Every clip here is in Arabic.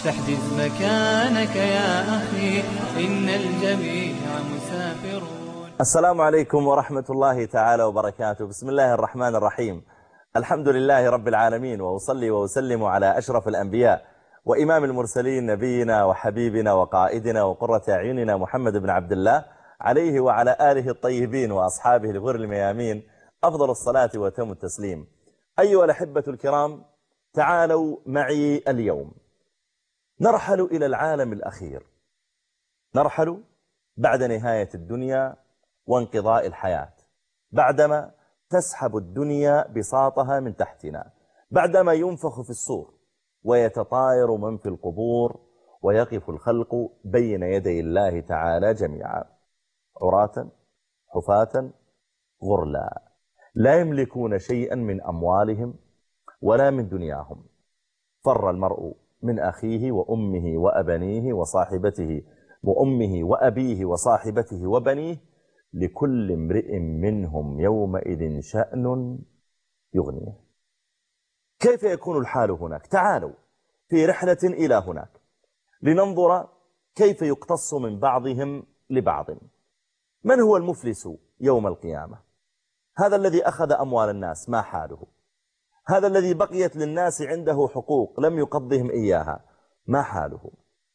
فاحجز مكانك يا أخي إن الجميع مسافرون. السلام عليكم ورحمة الله تعالى وبركاته. بسم الله الرحمن الرحيم. الحمد لله رب العالمين، وأصلي وأسلم على أشرف الأنبياء وإمام المرسلين نبينا وحبيبنا وقائدنا وقرة أعيننا محمد بن عبد الله، عليه وعلى آله الطيبين وأصحابه الغر الميامين أفضل الصلاة وتم التسليم. أيها الأحبة الكرام، تعالوا معي اليوم نرحل إلى العالم الأخير، نرحل بعد نهاية الدنيا وانقضاء الحياة، بعدما تسحب الدنيا بساطها من تحتنا، بعدما ينفخ في الصور ويتطاير من في القبور ويقف الخلق بين يدي الله تعالى جميعا عراة حفاة غرلا، لا يملكون شيئا من أموالهم ولا من دنياهم. فر المرء من أخيه وأمه وأبنيه وصاحبته وأمه وأبيه وصاحبته وبنيه، لكل امرئ منهم يومئذ شأن يغنيه. كيف يكون الحال هناك؟ تعالوا في رحلة إلى هناك لننظر كيف يقتص من بعضهم لبعض. من هو المفلس يوم القيامة؟ هذا الذي أخذ أموال الناس، ما حاله؟ هذا الذي بقيت للناس عنده حقوق لم يقضهم إياها، ما حاله؟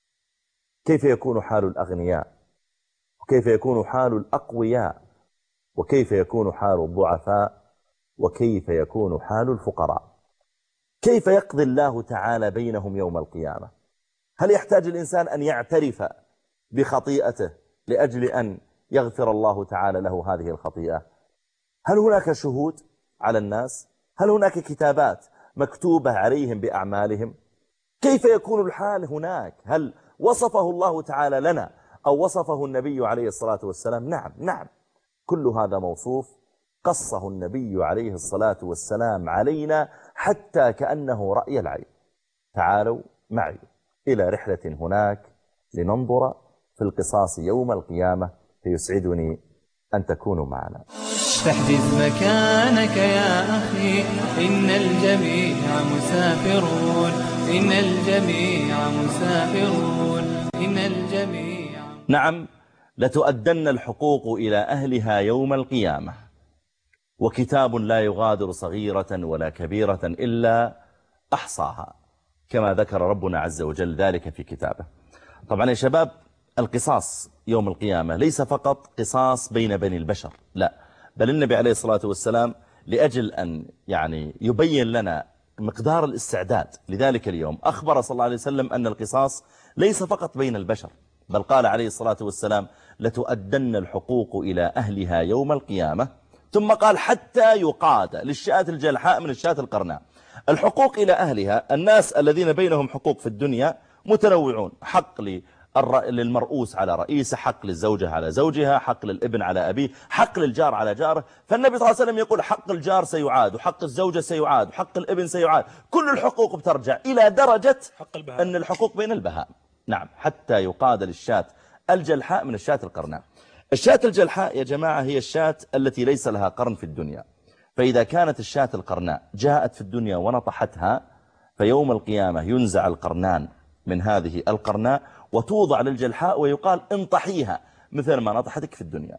كيف يكون حال الأغنياء؟ وكيف يكون حال الأقوياء؟ وكيف يكون حال الضعفاء؟ وكيف يكون حال الفقراء؟ كيف يقضي الله تعالى بينهم يوم القيامة؟ هل يحتاج الإنسان أن يعترف بخطيئته لأجل أن يغفر الله تعالى له هذه الخطيئة؟ هل هناك شهود على الناس؟ هل هناك كتابات مكتوبة عليهم بأعمالهم؟ كيف يكون الحال هناك؟ هل وصفه الله تعالى لنا أو وصفه النبي عليه الصلاة والسلام؟ نعم، كل هذا موصوف قصه النبي عليه الصلاة والسلام علينا حتى كأنه رأي العين. تعالوا معي إلى رحلة هناك لننظر في القصاص يوم القيامة، فيسعدني أن تكونوا معنا. فاحجز مكانك يا أخي إن الجميع مسافرون، إن الجميع مسافرون، إن الجميع. نعم، لتؤدن الحقوق إلى أهلها يوم القيامة، وكتاب لا يغادر صغيرة ولا كبيرة إلا أحصاها، كما ذكر ربنا عز وجل ذلك في كتابه. طبعا يا شباب، القصاص يوم القيامة ليس فقط قصاص بين بني البشر، لا، بل النبي عليه الصلاة والسلام لأجل أن يبين لنا مقدار الاستعداد لذلك اليوم، أخبر صلى الله عليه وسلم أن القصاص ليس فقط بين البشر، بل قال عليه الصلاة والسلام: لتؤدن الحقوق إلى أهلها يوم القيامة. ثم قال: حتى يقاد للشاة الجلحاء من الشاة القرناء. الحقوق إلى أهلها، الناس الذين بينهم حقوق في الدنيا متنوعون، حق للمرؤوس على رئيسه، حق للزوجة على زوجها، حق للابن على أبيه، حق للجار على جاره. فالنبي صلى الله عليه وسلم يقول: حق الجار سيعاد، وحق الزوجة سيعاد، وحق الابن سيعاد. كل الحقوق بترجع إلى درجة أن الحقوق بين البهائم. نعم، حتى يقاد للشاة الجلحاء من الشاة القرناء. الشاة الجلحاء يا جماعة هي الشاة التي ليس لها قرن في الدنيا، فإذا كانت الشاة القرناء جاءت في الدنيا ونطحتها، فيوم القيامة ينزع القرنان من هذه القرناء وتوضع للجلحاء ويقال: انطحيها مثل ما نطحتك في الدنيا.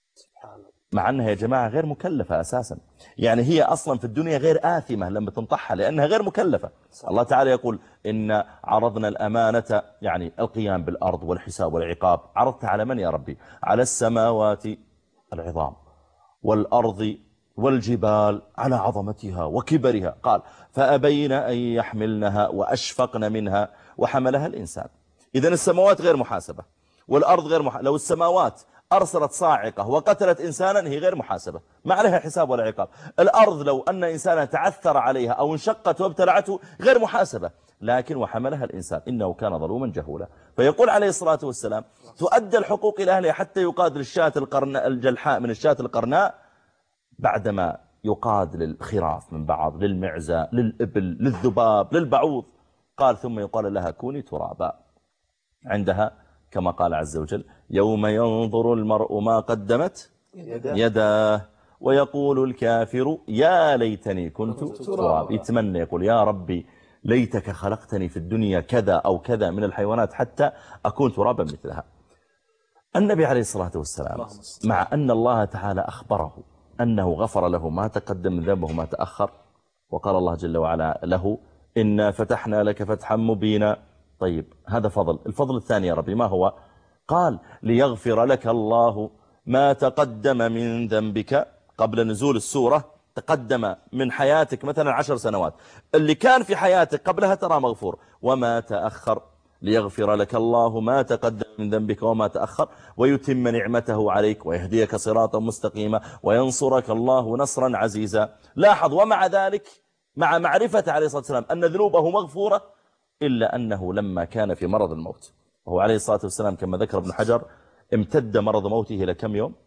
مع أنها يا جماعة غير مكلفة أساسا، يعني هي أصلا في الدنيا غير آثمة لما تنطحها لأنها غير مكلفة. الله تعالى يقول: إن عرضنا الأمانة، يعني القيام بالأرض والحساب والعقاب. عرضت على من يا ربي؟ على السماوات العظام والأرض والجبال على عظمتها وكبرها. قال: فأبين أن يحملنها وأشفقن منها وحملها الإنسان. إذن السماوات غير محاسبة، والأرض غير محاسبة. لو السماوات أرسلت صاعقة وقتلت إنسانا هي غير محاسبة، ما عليها حساب ولا عقاب. الأرض لو أن إنسانا تعثر عليها أو انشقت وابتلعته غير محاسبة، لكن وحملها الإنسان إنه كان ظلوما جهولا. فيقول عليه الصلاة والسلام: تؤدى الحقوق إلى أهلها حتى يقاد للشاة الجلحاء من الشاة القرناء، بعدما يقاد للخراف من بعض، للمعزة، للإبل، للذباب، للبعوض. قال: ثم يقال لها: كوني ترابا. عندها كما قال عز وجل: يوم ينظر المرء ما قدمت يداه ويقول الكافر يا ليتني كنت تراب. يتمنى، يقول: يا ربي ليتك خلقتني في الدنيا كذا أو كذا من الحيوانات حتى أكون ترابا مثلها. النبي عليه الصلاة والسلام مع أن الله تعالى أخبره أنه غفر له ما تقدم من ذنبه وما تأخر، وقال الله جل وعلا له إنا فتحنا لك فتحا مبينا. طيب هذا فضل. الفضل الثاني يا ربي ما هو؟ قال ليغفر لك الله ما تقدم من ذنبك قبل نزول السورة، تقدم من حياتك مثلا 10 سنوات، اللي كان في حياتك قبلها ترى مغفور، وما تأخر ليغفر لك الله ما تقدم من ذنبك وما تأخر ويتم نعمته عليك ويهديك صراطا مستقيما وينصرك الله نصرا عزيزا. لاحظ ومع ذلك مع معرفة عليه الصلاة والسلام أن ذنوبه مغفورة إلا أنه لما كان في مرض الموت، وهو عليه الصلاة والسلام كما ذكر ابن حجر امتد مرض موته إلى كم يوم؟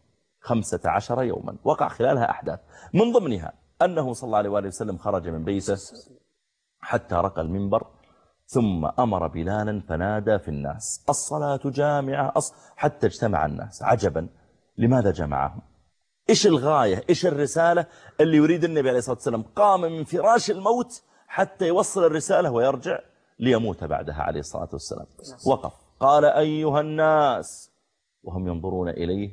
15 يوما، وقع خلالها أحداث من ضمنها أنه صلى الله عليه وآله وسلم خرج من بيته حتى رقى المنبر ثم أمر بلالا فنادى في الناس الصلاة جامعة حتى اجتمع الناس. عجبا، لماذا جمعهم؟ إيش الغاية؟ إيش الرسالة اللي يريد النبي عليه الصلاة والسلام؟ قام من فراش الموت حتى يوصل الرسالة ويرجع ليموت بعدها عليه الصلاة والسلام. وقف قال أيها الناس وهم ينظرون إليه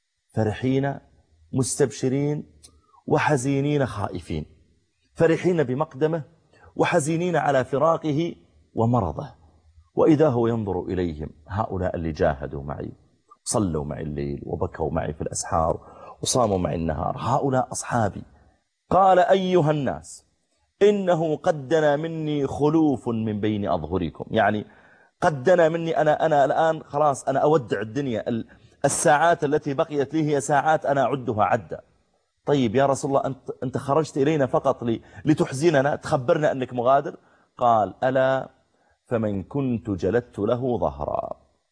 فرحين مستبشرين وحزينين خائفين، فرحين بمقدمه وحزينين على فراقه ومرضه، وإذا هو ينظر إليهم هؤلاء اللي جاهدوا معي، صلوا معي الليل وبكوا معي في الأسحار وصاموا معي النهار، هؤلاء أصحابي. قال أيها الناس إنه قد دنا مني خلوف من بين أظهركم، يعني قد دنا مني أنا الآن خلاص أنا أودع الدنيا، الساعات التي بقيت لي هي ساعات أنا أعدها عدا. طيب يا رسول الله أنت خرجت إلينا فقط لتحزننا، تخبرنا أنك مغادر؟ قال ألا فمن كنت جلدت له ظهرا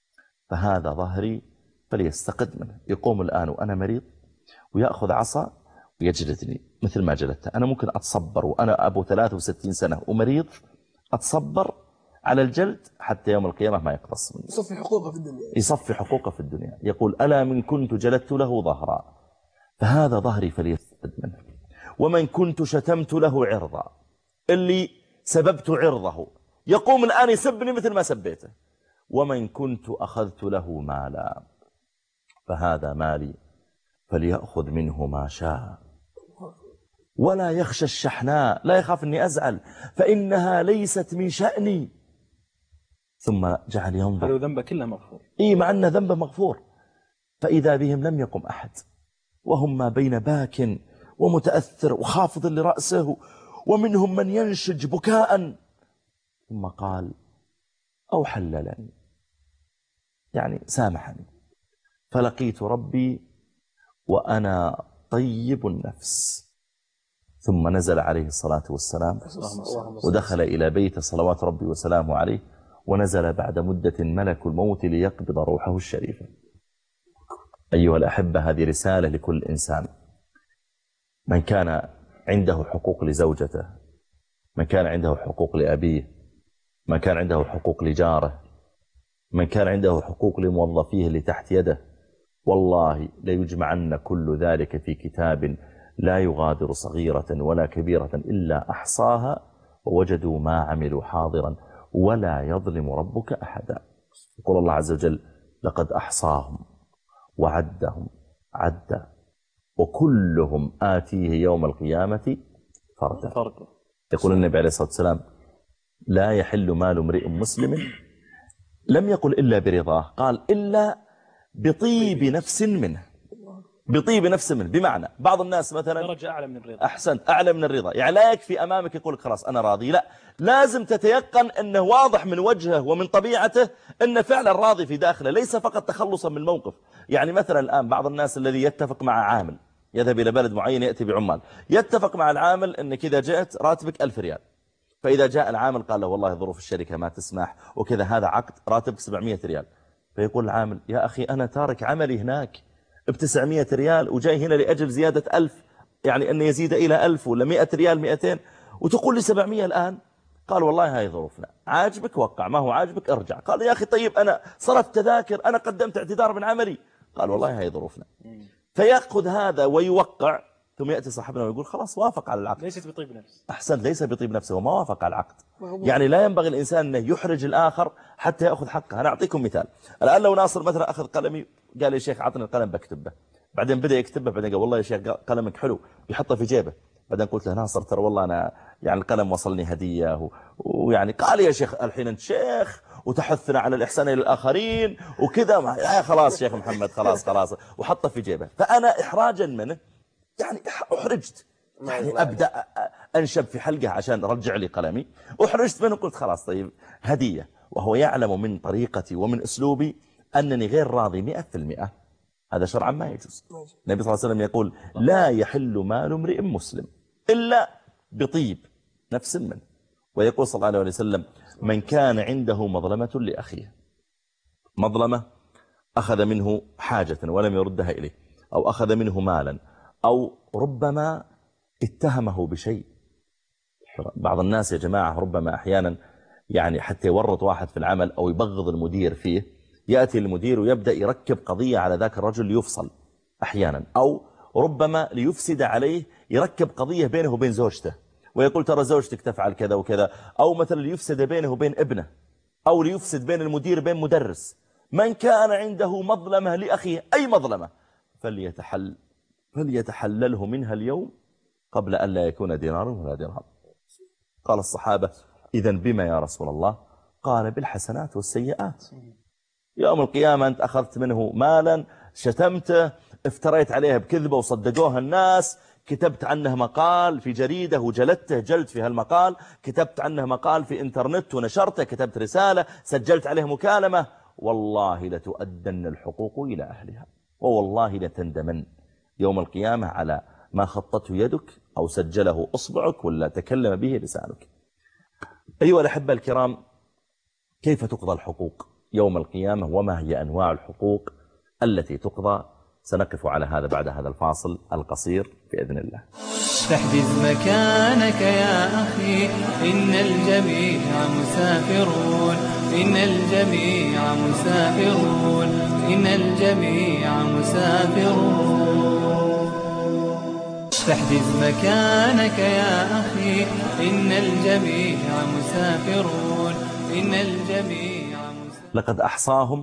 فهذا ظهري فليستقد منه. يقوم الآن وأنا مريض ويأخذ عصا ويجلدني مثل ما جلدته. أنا ممكن أتصبر وأنا أبو 63 سنة ومريض، أتصبر على الجلد حتى يوم القيامة ما يقتص مني، يصفي حقوقه في الدنيا، يصفي حقوقه في الدنيا. يقول ألا من كنت جلدت له ظهرا فهذا ظهري فليستقد منه، ومن كنت شتمت له عرضا، اللي سببت عرضه يقوم الآن يسبني مثل ما سبيته، ومن كنت أخذت له مالا فهذا مالي فليأخذ منه ما شاء ولا يخشى الشحناء، لا يخاف أني أزعل فإنها ليست من شأني. ثم جعل ينظر، هذا ذنبه كله مغفور، مع أن ذنبه مغفور. فإذا بهم لم يقم أحد وهم ما بين باك ومتأثر وخافض لرأسه، ومنهم من ينشج بكاء. ثم قال أو حللني، يعني سامحني، فلقيت ربي وأنا طيب النفس. ثم نزل عليه الصلاة والسلام ودخل إلى بيت صلوات ربي وسلامه عليه، ونزل بعد مدة ملك الموت ليقبض روحه الشريفة. أيها الأحبة، هذه رسالة لكل إنسان، من كان عنده حقوق لزوجته، من كان عنده حقوق لأبيه، من كان عنده حقوق لجاره، من كان عنده حقوق لموظفيه اللي تحت يده، والله ليجمعن كل ذلك في كتاب لا يغادر صغيرة ولا كبيرة إلا أحصاها ووجدوا ما عملوا حاضرا ولا يظلم ربك أحدا. يقول الله عز وجل لقد أحصاهم وعدهم عدا وكلهم آتيه يوم القيامة فردا. يقول النبي عليه الصلاة والسلام لا يحل مال امرئ مسلم، لم يقل إلا برضاه، قال إلا بطيب نفس منه، بطيب نفس منه. بمعنى بعض الناس مثلا درجة أعلى من الرضا، أحسنت، أعلى من الرضا، يعني لا يكفي أمامك يقول لك خلاص أنا راضي، لا، لازم تتيقن أنه واضح من وجهه ومن طبيعته أنه فعلا راضي في داخله، ليس فقط تخلصا من الموقف. يعني مثلا الآن بعض الناس الذي يتفق مع عامل يذهب إلى بلد معين يأتي بعمال، يتفق مع العامل أنك إذا جئت راتبك 1000 ريال، فإذا جاء العامل قال له والله ظروف الشركة ما تسمح وكذا، هذا عقد راتبك 700 ريال، فيقول العامل يا أخي أنا تارك عملي هناك ب900 ريال وجاي هنا لأجل زيادة 1000، يعني أن يزيد إلى 1000 ولا 100 ريال 200، وتقول لي 700 الآن. قال والله هاي ظروفنا، عاجبك وقع، ما هو عاجبك ارجع. قال يا أخي طيب أنا صرفت تذاكر، أنا قدمت اعتذار من عملي. قال والله هاي ظروفنا. فيأخذ هذا ويوقع ثم يأتي صاحبنا ويقول خلاص وافق على العقد. ليست بطيب نفس. أحسن، ليس بطيب نفسه وما وافق على العقد. يعني لا ينبغي الإنسان أنه يحرج الآخر حتى يأخذ حقه. أنا أعطيكم مثال. الآن لو ناصر مثلا أخذ قلمي قال يا شيخ عطني القلم بكتبه، بعدين بدأ يكتبه، بعدين قال والله يا شيخ قلمك حلو، يحطه في جيبه. بعدين قلت له ناصر ترى والله أنا يعني القلم وصلني هدية ويعني قال يا شيخ الحين أنت شيخ وتحثنا على الإحسان إلى الآخرين وكذا. خلاص شيخ محمد خلاص وحطه في جيبه. فأنا إحراجا منه يعني أحرجت، يعني أبدأ أنشب في حلقه عشان رجع لي قلمي، أحرجت منه قلت خلاص طيب هدية، وهو يعلم من طريقتي ومن أسلوبي أنني غير راضي 100%. هذا شرعا ما يجوز. النبي صلى الله عليه وسلم يقول لا يحل مال امرئ مسلم إلا بطيب نفس منه. ويقول صلى الله عليه وسلم من كان عنده مظلمة لأخيه، مظلمة أخذ منه حاجة ولم يردها إليه، أو أخذ منه مالا، أو ربما اتهمه بشيء. بعض الناس يا جماعة ربما أحيانا يعني حتى يورط واحد في العمل أو يبغض المدير فيه، يأتي المدير ويبدأ يركب قضية على ذاك الرجل ليفصل أحيانا، أو ربما ليفسد عليه يركب قضية بينه وبين زوجته ويقول ترى زوجتك تفعل كذا وكذا، أو مثلا ليفسد بينه وبين ابنه، أو ليفسد بين المدير بين مدرس. من كان عنده مظلمة لأخيه أي مظلمة فليتحلله منها اليوم قبل أن لا يكون دينار ولا درهم. قال الصحابة إذن بما يا رسول الله؟ قال بالحسنات والسيئات. يوم القيامة أنت أخذت منه مالا، شتمته، افتريت عليه بكذبة وصدقوها الناس، كتبت عنه مقال في جريدة وجلدته جلد في هالمقال، كتبت عنه مقال في انترنت ونشرته، كتبت رسالة، سجلت عليه مكالمة، والله لتؤدن الحقوق إلى أهلها، ووالله لتندمن يوم القيامة على ما خطته يدك أو سجله أصبعك ولا تكلم به لسانك. أيها الأحبة الكرام، كيف تقضى الحقوق يوم القيامة وما هي أنواع الحقوق التي تقضى؟ سنقف على هذا بعد هذا الفاصل القصير بإذن الله. فاحجز مكانك يا أخي إن الجميع مسافرون، إن الجميع مسافرون، إن الجميع مسافرون. فاحجز مكانك يا أخي إن الجميع مسافرون، إن الجميع مسافرون. لقد أحصاهم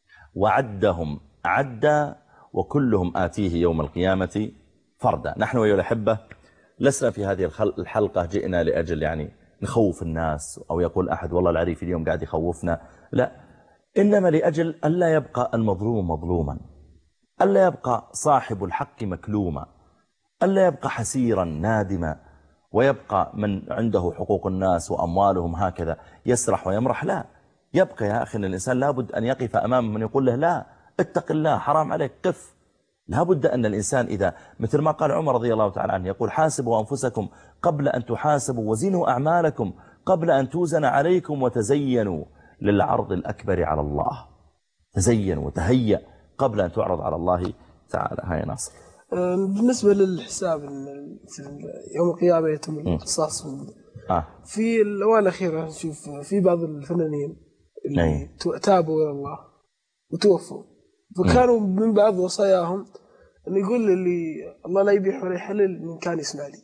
وعدهم عدا وكلهم آتيه يوم القيامة فردا. نحن أيها الأحبة لسنا في هذه الحلقة جئنا لأجل يعني نخوف الناس، أو يقول أحد والله العريف اليوم قاعد يخوفنا، لا، إنما لأجل ألا يبقى المظلوم مظلوما، ألا يبقى صاحب الحق مكلوما، ألا يبقى حسيرا نادما، ويبقى من عنده حقوق الناس وأموالهم هكذا يسرح ويمرح. لا، يبقى يا أخي أن الإنسان لابد أن يقف أمام من يقول له لا اتق الله حرام عليك قف. لابد أن الإنسان إذا مثل ما قال عمر رضي الله تعالى عنه يقول حاسبوا أنفسكم قبل أن تحاسبوا وزنوا أعمالكم قبل أن توزن عليكم وتزينوا للعرض الأكبر على الله. تزين وتهيأ قبل أن تعرض على الله تعالى. هاي ناصر. بالنسبة للحساب يوم القيامة يتم القصاص في الأوان الأخيرة نشوف في بعض الفنانين اللي تابوا إلى الله وتوفوا، فكانوا من بعض وصاياهم أن يقول اللي الله لا يبيح ولا يحلل من كان يسمع لي.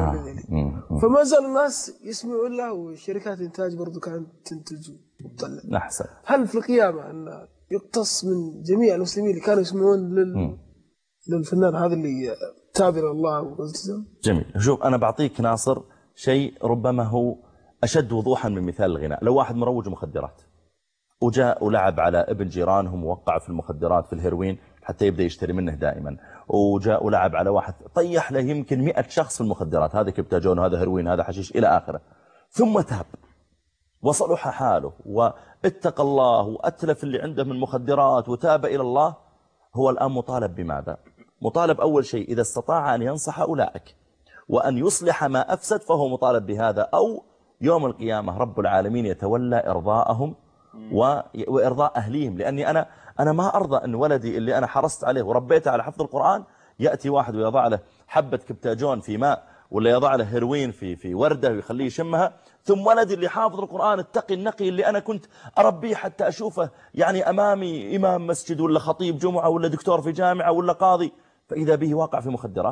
فما زال الناس يسمعون له، وشركات إنتاج برضو كانت تنتج وتطلع. أحسن. هل في القيامة أن يقتص من جميع المسلمين اللي كانوا يسمعون للفنان هذا اللي تابع الله والتزم؟ جميل. شوف أنا بعطيك ناصر شيء ربما هو أشد وضوحا من مثال الغناء. لو واحد مروج مخدرات وجاء ولعب على ابن جيرانهم ووقع في المخدرات في الهيروين حتى يبدأ يشتري منه دائما، وجاء ولعب على واحد طيح له يمكن 100 شخص في المخدرات، هذا كبتاجون هذا هيروين هذا حشيش إلى آخره، ثم تاب وصلح حاله واتقى الله وأتلف اللي عنده من مخدرات وتاب إلى الله، هو الآن مطالب بماذا؟ مطالب أول شيء إذا استطاع أن ينصح أولئك وأن يصلح ما أفسد فهو مطالب بهذا، أو يوم القيامة رب العالمين يتولى إرضاءهم وإرضاء أهليهم. لأني أنا ما أرضى أن ولدي اللي أنا حرصت عليه وربيته على حفظ القرآن يأتي واحد ويضع له حبة كبتاجون في ماء ولا يضع له هيروين في وردة ويخليه يشمها، ثم ولدي اللي حافظ القرآن التقي النقي اللي أنا كنت أربيه حتى أشوفه يعني أمامي إمام مسجد ولا خطيب جمعة ولا دكتور في جامعة ولا قاضي، فإذا به واقع في مخدرات.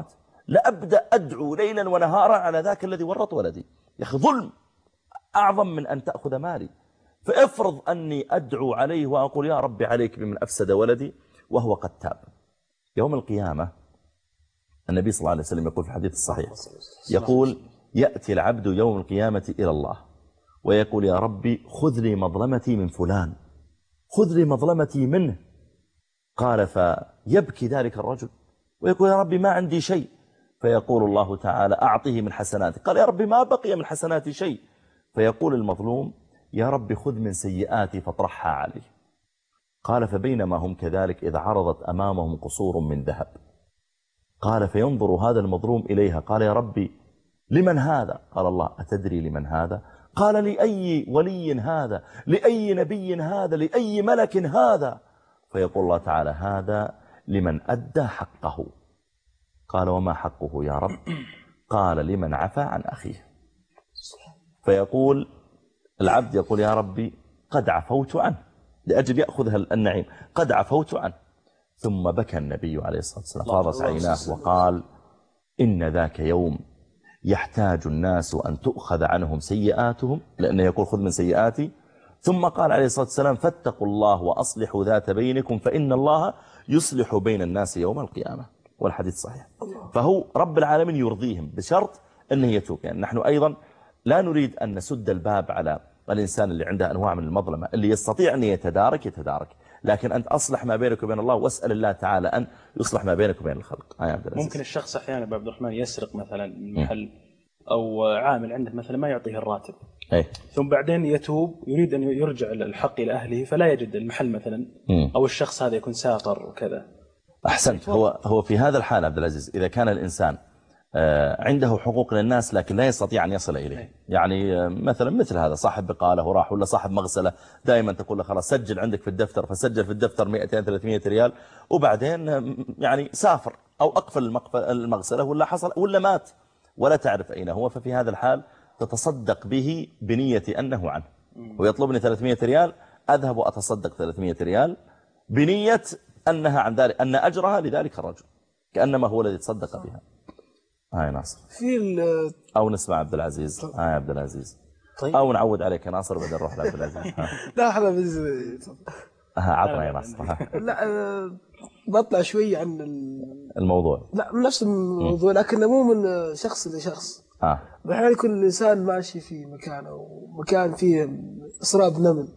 لأبدأ أدعو ليلا ونهارا على ذاك الذي ورط ولدي. يا أخي ظلم أعظم من أن تأخذ مالي. فافرض أني أدعو عليه وأقول يا ربي عليك بمن أفسد ولدي وهو قد تاب. يوم القيامة النبي صلى الله عليه وسلم يقول في الحديث الصحيح، يقول يأتي العبد يوم القيامة إلى الله ويقول يا ربي خذ لي مظلمتي من فلان، خذ لي مظلمتي منه. قال فيبكي ذلك الرجل ويقول يا ربي ما عندي شيء، فيقول الله تعالى أعطيه من حسناتي. قال يا ربي ما بقي من حسناتي شيء. فيقول المظلوم يا ربي خذ من سيئاتي فاطرحها عليه. قال فبينما هم كذلك إذا عرضت أمامهم قصور من ذهب. قال فينظر هذا المظلوم إليها، قال يا ربي لمن هذا؟ قال الله أتدري لمن هذا؟ قال لأي ولي هذا؟ لأي نبي هذا؟ لأي ملك هذا؟ فيقول الله تعالى هذا لمن أدى حقه. قال وما حقه يا رب؟ قال لمن عفى عن أخيه. فيقول العبد يقول يا ربي قد عفوت عنه لأجل يأخذها النعيم، قد عفوت عنه. ثم بكى النبي عليه الصلاة والسلام فاضت عيناه وقال إن ذاك يوم يحتاج الناس أن تؤخذ عنهم سيئاتهم، لأنه يقول خذ من سيئاتي. ثم قال عليه الصلاة والسلام فاتقوا الله وأصلحوا ذات بينكم فإن الله يصلح بين الناس يوم القيامة، والحديث صحيح. فهو رب العالمين يرضيهم بشرط أنه يتوب. يعني نحن أيضا لا نريد أن نسد الباب على الإنسان اللي عنده أنواع من المظلمة، اللي يستطيع أن يتدارك، لكن أنت أصلح ما بينك وبين الله، واسأل الله تعالى أن يصلح ما بينك وبين الخلق. ممكن الشخص أحيانا عبد الرحمن يسرق مثلا من محل أو عامل عنده مثلا ما يعطيه الراتب، ثم بعدين يتوب يريد أن يرجع الحق إلى أهله فلا يجد المحل مثلا، أو الشخص هذا يكون سافر وكذا. أحسنت. هو في هذا الحال عبد العزيز إذا كان الإنسان عنده حقوق للناس لكن لا يستطيع أن يصل إليه، يعني مثلا مثل هذا صاحب بقالة وراح، ولا صاحب مغسلة دائما تقول له خلاص سجل عندك في الدفتر، فسجل في الدفتر 200-300 ريال، وبعدين يعني سافر أو أقفل المغسلة ولا حصل ولا مات ولا تعرف أين هو. ففي هذا الحال تتصدق به بنية أنه عنه، ويطلبني 300 ريال أذهب وأتصدق 300 ريال بنية أنها عن ذلك، أن أجرها لذلك الرجل كأنما هو الذي تصدق بها. هاي ناصر أو نسمع عبد العزيز. هاي عبد العزيز. طيب. أو نعود عليك يا ناصر بدل نروح لعبد العزيز. لا احنا عطنا يا ناصر. لا بطلع شوي عن الموضوع، لا من نفس الموضوع لكن مو من شخص لشخص. بحال يكون الإنسان ماشي في مكان أو مكان فيه إسراب نمل.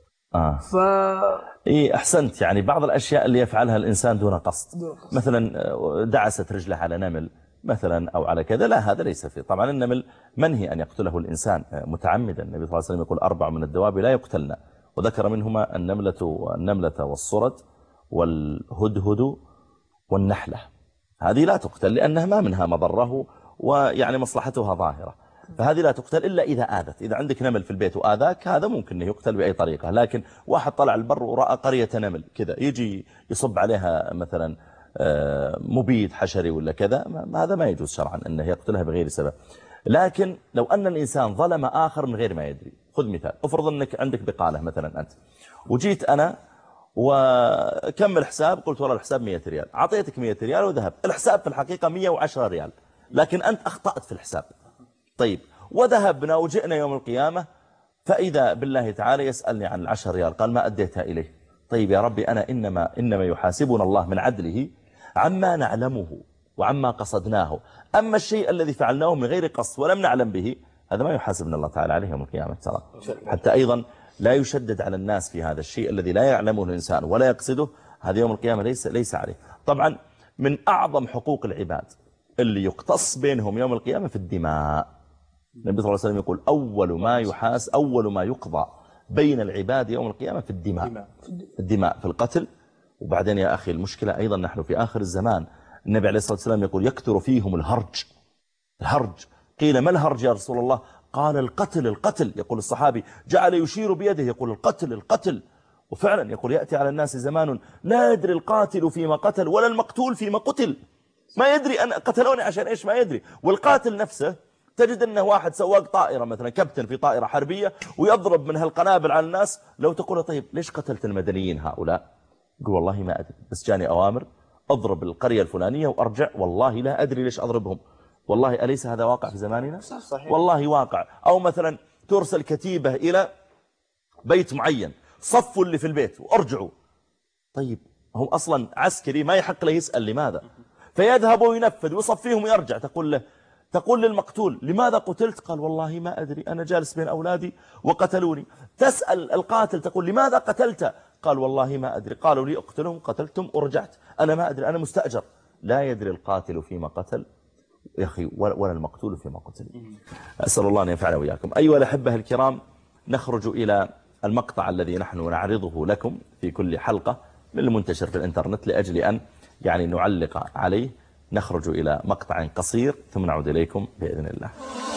إيه أحسنت. يعني بعض الأشياء اللي يفعلها الإنسان دون قصد، مثلا دعست رجله على نمل مثلا أو على كذا، لا هذا ليس فيه. طبعا النمل منهي أن يقتله الإنسان متعمدا. النبي صلى الله عليه وسلم يقول 4 من الدواب لا يقتلن، وذكر منهما النملة والصرد والهدهد والنحلة. هذه لا تقتل لأنها ما منها مضره ويعني مصلحتها ظاهرة، فهذه لا تقتل إلا إذا آذت. إذا عندك نمل في البيت وآذاك هذا ممكن أنه يقتل بأي طريقة، لكن واحد طلع البر ورأى قرية نمل كذا يجي يصب عليها مثلا مبيد حشري ولا كذا، هذا ما يجوز شرعا أنه يقتلها بغير سبب. لكن لو أن الإنسان ظلم آخر من غير ما يدري، خذ مثال، افرض أنك عندك بقالة مثلا أنت، وجيت أنا وكمل حساب، قلت والله الحساب 100 ريال، أعطيتك 100 ريال وذهب، الحساب في الحقيقة 110 ريال، لكن أنت أخطأت في الحساب. طيب وذهبنا وجئنا يوم القيامة فإذا بالله تعالى يسألني عن 10 ريال، قال ما أديتها إليه. طيب يا ربي أنا إنما يحاسبنا الله من عدله عما نعلمه وعما قصدناه، أما الشيء الذي فعلناه من غير قصد ولم نعلم به هذا ما يحاسبنا الله تعالى عليه يوم القيامة. ترى حتى أيضا لا يشدد على الناس في هذا الشيء الذي لا يعلمه الإنسان ولا يقصده، هذا يوم القيامة ليس عليه. طبعا من أعظم حقوق العباد اللي يقتص بينهم يوم القيامة في الدماء. النبي صلى الله عليه وسلم يقول أول ما يقضى بين العباد يوم القيامة في الدماء، في القتل. وبعدين يا أخي المشكلة أيضا نحن في آخر الزمان، النبي عليه الصلاة والسلام يقول يكثر فيهم الهرج. قيل ما الهرج يا رسول الله؟ قال القتل. يقول الصحابي جعل يشير بيده يقول القتل. وفعلا يقول يأتي على الناس زمان لا يدري القاتل فيما قتل ولا المقتول فيما قتل، ما يدري أن قتلوني عشان إيش ما يدري. والقاتل نفسه تجد أنه واحد سواق طائرة مثلا، كابتن في طائرة حربية، ويضرب من هالقنابل على الناس. لو تقول طيب ليش قتلت المدنيين هؤلاء؟ يقول والله ما أدري، بس جاني أوامر أضرب القرية الفلانية وأرجع، والله لا أدري ليش أضربهم، والله أليس هذا واقع في زماننا؟ صحيح. والله واقع. أو مثلا ترسل كتيبة إلى بيت معين، صفوا اللي في البيت وأرجعوا. طيب هم أصلا عسكري ما يحق له يسأل لماذا، فيذهب وينفذ ويصفيهم ويرجع. تقول للمقتول لماذا قتلت؟ قال والله ما أدري، أنا جالس بين أولادي وقتلوني. تسأل القاتل تقول لماذا قتلت؟ قال والله ما أدري، قالوا لي اقتلهم قتلتم ورجعت، أنا ما أدري، أنا مستأجر. لا يدري القاتل فيما قتل يا أخي ولا المقتول فيما قتل. أسأل الله أن ينفعنا وإياكم. أيها الأحبة الكرام، نخرج إلى المقطع الذي نحن نعرضه لكم في كل حلقة من المنتشر في الإنترنت لأجل أن نعلق عليه. نخرج إلى مقطع قصير ثم نعود إليكم بإذن الله.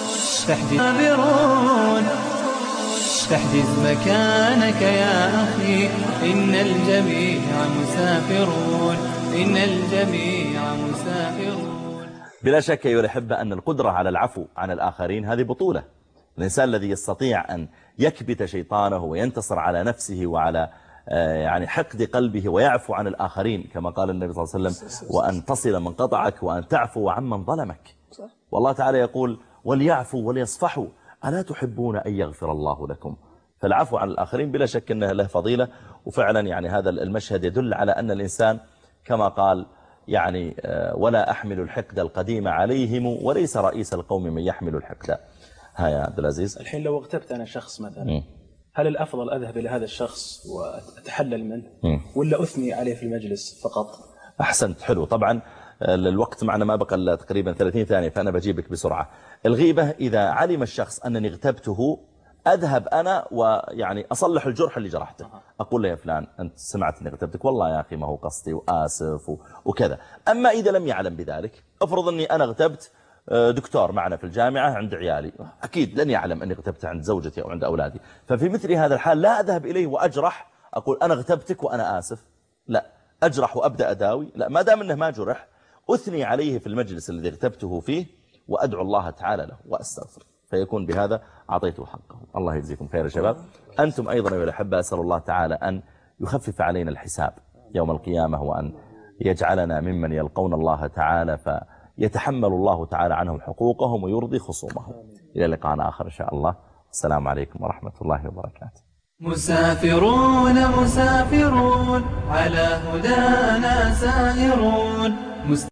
تحجز مكانك يا أخي، إن الجميع مسافرون، إن الجميع مسافرون. بلا شك أيها الأحبة أن القدرة على العفو عن الآخرين هذه بطولة. الإنسان الذي يستطيع أن يكبت شيطانه وينتصر على نفسه وعلى حقد قلبه ويعفو عن الآخرين، كما قال النبي صلى الله عليه وسلم: وأن تصل من قطعك وأن تعفو عمن ظلمك. والله تعالى يقول: وليعفوا وليصفحوا ألا تحبون أن يغفر الله لكم. فالعفو عن الآخرين بلا شك أنه له فضيلة. وفعلا هذا المشهد يدل على أن الإنسان كما قال ولا أحمل الحقد القديم عليهم وليس رئيس القوم من يحمل الحقد. ها يا عبد العزيز، الحين لو اغتبت أنا شخص مثلا، هل الأفضل أذهب إلى هذا الشخص وأتحلل منه ولا أثني عليه في المجلس فقط؟ أحسنت، حلو. طبعا الوقت معنا ما بقى إلا تقريبا 30 ثانية، فأنا بجيبك بسرعة. الغيبة إذا علم الشخص أنني اغتبته، أذهب أنا أصلح الجرح اللي جرحته. أقول له: يا فلان أنت سمعت أني اغتبتك، والله يا أخي ما هو قصدي وآسف وكذا. أما إذا لم يعلم بذلك، أفرض أني أنا اغتبت دكتور معنا في الجامعة عند عيالي، أكيد لن يعلم أني اغتبت عند زوجتي أو عند أولادي. ففي مثل هذا الحال لا أذهب إليه وأجرح، أقول أنا اغتبتك وأنا آسف، لا أجرح وأبدأ أداوي، لا، ما دام أنه ما جرح أثني عليه في المجلس الذي اغتبته فيه وأدعو الله تعالى له وأستغفر، فيكون بهذا أعطيته حقه. الله يجزيكم خير يا شباب. أنتم أيضا يا الأحبة، أسأل الله تعالى أن يخفف علينا الحساب يوم القيامة، وأن يجعلنا ممن يلقون الله تعالى فيتحمل الله تعالى عنهم حقوقهم ويرضي خصومهم. إلى لقاء آخر إن شاء الله. السلام عليكم ورحمة الله وبركاته. مسافرون مسافرون على هدانا سائرون.